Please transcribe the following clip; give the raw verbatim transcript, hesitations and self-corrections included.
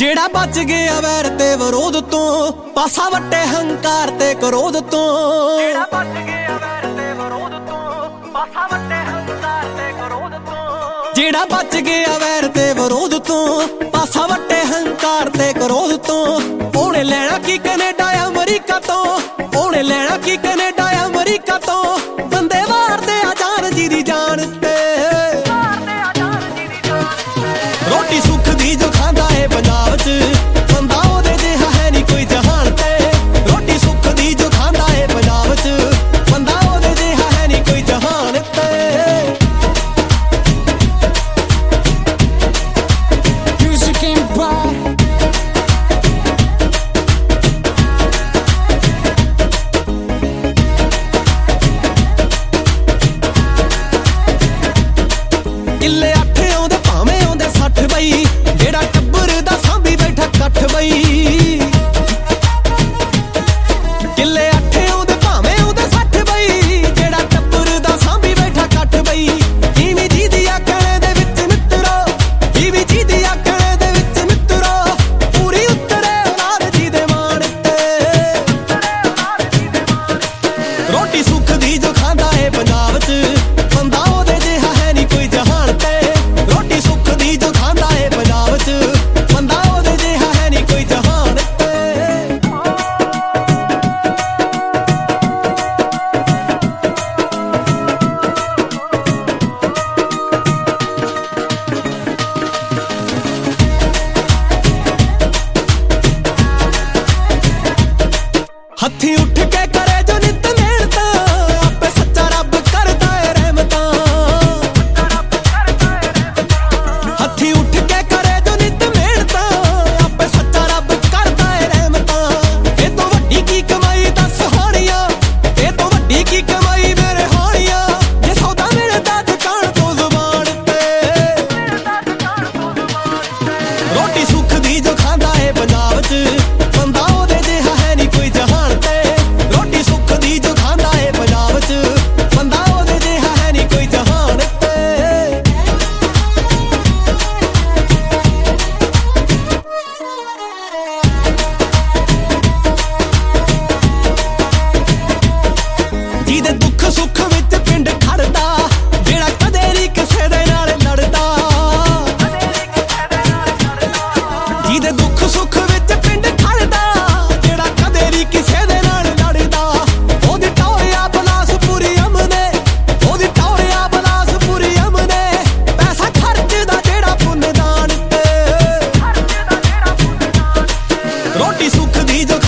ਜਿਹੜਾ ਬਚ ਗਿਆ ਵੈਰ ਤੇ ਵਿਰੋਧ ਤੋਂ, ਪਾਸਾ ਵੱਟੇ ਹੰਕਾਰ ਤੇ ਕਰੋਧ ਤੋਂ। ਜਿਹੜਾ ਬਚ ਗਿਆ ਵੈਰ ਤੇ ਵਿਰੋਧ ਤੋਂ, ਪਾਸਾ ਵੱਟੇ ਹੰਕਾਰ ਤੇ ਕਰੋਧ ਤੋਂ। ਜਿਹੜਾ ਬਚ ਗਿਆ ਵੈਰ ਤੇ ਵਿਰੋਧ ਤੋਂ, ਪਾਸਾ ਵੱਟੇ ਹੰਕਾਰ ਤੇ ਕਰੋਧ ਤੋਂ। ਉਹਨੇ ਲੈਣਾ ਕੀ ਕੈਨੇਡਾ ਅਮਰੀਕਾ ਤੋਂ, ਉਹਨੇ ਲੈਣਾ ਕੀ ਕੈਨੇਡਾ ਅਮਰੀਕਾ ਤੋਂ। ਬੰਦੇ ਮਾਰਦੇ ਆ ਜਾਨ ਜੀ ਦੀ ਜਾਨ ਤੇ, ਰੋਟੀ ਸੁੱਖ ਦੀ ਜੋ ਖਾਂਦਾ ਏ ਪੰਜਾਬ ਚ, ਬੰਦਾ ਉਹਦੇ ਜਿਹਾ ਹੈ ਨੀ ਕੋਈ ਜਹਾਨ ਤੇ। ਰੋਟੀ ਸੁੱਖ ਦੀ ਜੋ ਖਾਂਦਾ ਏ ਪੰਜਾਬ ਚ, ਬੰਦਾ ਉਹਦੇ ਜਿਹਾ ਹੈ ਨੀ ਕੋਈ ਜਹਾਨ ਤੇ। Music Empire ਕਿੱਲੇ ਅੱਠ ਆਉਂਦੇ ਭਾਵੇਂ ਆਉਂਦੇ ਸੱਠ ਬਈ, ਜਿਹੜਾ ਟੱਬਰ ਦਾ ਸਾਂਭੀ ਬੈਠਾ ਕੱਠ ਬਈ। ਕਿੱਲੇ ਅੱਠ ਆਉਂਦੇ ਭਾਵੇਂ ਆਉਂਦੇ ਸੱਠ ਬਈ, ਜਿਹੜਾ ਟੱਬਰ ਦਾ ਸਾਂਭੀ ਬੈਠਾ ਕੱਠ ਬਈ। ਇਵੇਂ ਜੀ ਦੀ ਆਕੜੇ ਦੇ ਵਿੱਚ ਮਿੱਤਰੋ, ਇਵੇਂ ਜੀ ਦੀ ਆਕੜੇ ਦੇ ਵਿੱਚ ਮਿੱਤਰੋ। ਪੂਰੀ ਉਤਰੇ ਔਲਾਦ ਜੀ ਦੇ ਮਾਣ ਤੇ, ਰੋਟੀ ਸੁੱਖ ਦੀ ਜੋ ਖਾਂਦਾ ਏ ਪੰਜਾਬ ਚ, ਬੰਦਾ ਉਹਦੇ ਜਿਹਾ ਹੈ ਨੀ ਕੋਈ ਜਹਾਨ ਤੇ। ਰੋਟੀ ਸੁੱਖ ਦੀ ਜੋ ਖਾਂਦਾ ਏ ਪੰਜਾਬ ਚ, ਬੰਦਾ ਉਹਦੇ ਜਿਹਾ ਹੈ ਨੀ ਕੋਈ ਜਹਾਨ ਤੇ। ਹੱਥੀਂ ਉੱਠ ਕੇ ਕਰੇ ਜੋ ਨਿੱਤ ਮਿਹਨਤਾਂ, ਆਪੇ ਸੱਚਾ ਰੱਬ ਕਰਦਾ ਏ ਰਹਿਮਤਾਂ। ਹੱਥੀਂ ਉੱਠ ਕੇ ਕਰੇ ਜੋ ਨਿੱਤ ਮਿਹਨਤਾਂ, ਆਪੇ ਸੱਚਾ ਰੱਬ ਕਰਦਾ ਏ ਰਹਿਮਤਾਂ। ਇਹ ਤੋਂ ਵੱਡੀ ਕੀ ਕਮਾਈ ਦੱਸ ਹੋਣੀਆਂ, ਇਹ ਤੋਂ ਵੱਡੀ ਕੀ ਕਮਾਈ ਮੇਰੇ ਹੋਣੀਆਂ। ਜੇ ਸੌਦਾ ਮਿਲਦਾ ਦੁਕਾਨ ਤੋਂ ਜ਼ੁਬਾਨ ਤੇ, ਰੋਟੀ ਸੁੱਖ ਦੀ ਜੋ ਖਾਂਦਾ ਏ ਪੰਜਾਬ ਚ, ਬੰਦਾ ਉਹਦੇ ਜਿਹਾ ਹੈ ਨੀ ਕੋਈ ਜਹਾਨ ਤੇ। ਰੋਟੀ ਸੁੱਖ ਦੀ ਜੋ ਖਾਂਦਾ ਏ ਪੰਜਾਬ ਚ, ਬੰਦਾ ਉਹਦੇ ਜਿਹਾ ਹੈ ਨੀ ਕੋਈ ਜਹਾਨ ਤੇ। ਜਿਹਦੇ ਦੁੱਖ ਸੁੱਖ ਵਿੱਚ ਪਿੰਡ ਖੜਦਾ, ਜਿਹੜਾ ਕਦੇ ਨੀ ਕਿਸੇ ਦੇ ਨਾਲ ਲੜਦਾ। ਜਿਹਦੇ ਦੁੱਖ ਸੁੱਖ ਵਿੱਚ ਪਿੰਡ ਖੜਦਾ, ਜਿਹੜਾ ਕਦੇ ਨੀ ਕਿਸੇ ਦੇ ਨਾਲ ਲੜਦਾ। ਉਹਦੀ ਟੌਰਿਆ ਬਲਾਸਪੁਰੀ ਅਮਨੇ, ਉਹਦੀ ਟੌਰਿਆ ਬਲਾਸਪੁਰੀ ਅਮਨੇ। ਪੈਸਾ ਖਰਚਦਾ ਜਿਹੜਾ ਪੁੰਨਦਾਨ ਤੇ, ਰੋਟੀ ਸੁੱਖ ਦੀ ਜੋ